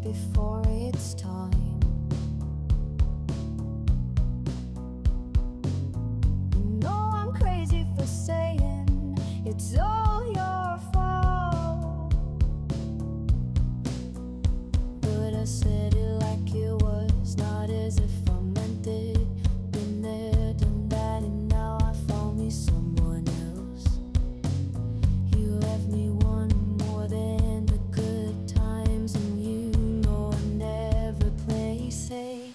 before it's time. You know I'm crazy for saying it's all your fault, but I said it like it was, not as if I meant it. Been there, done that, and now I found me someone else. You left me wanting more than the good times, and you know I never play safe.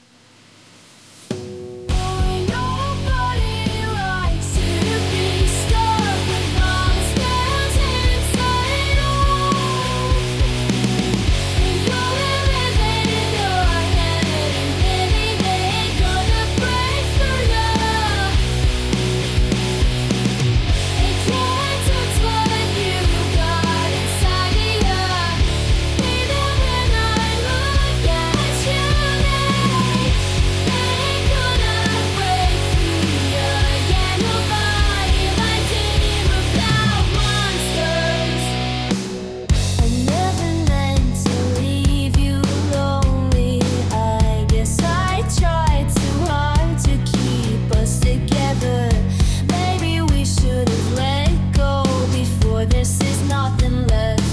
This is nothing less.